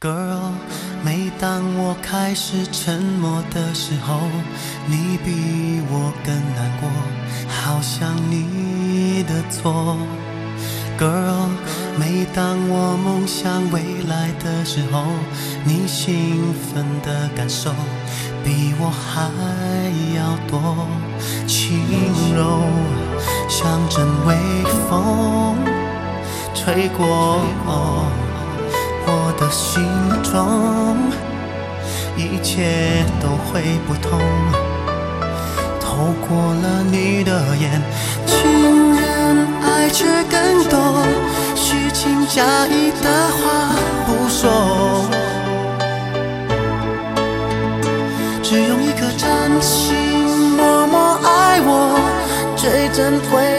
Girl， 每当我开始沉默的时候，你比我更难过，好像你的错。Girl， 每当我梦想未来的时候，你兴奋的感受比我还要多。轻柔像阵微风吹过我的心中，一切都会不同。透过了你的眼，情人爱却更多，虚情假意的话不说，只用一颗真心默默爱我，最珍贵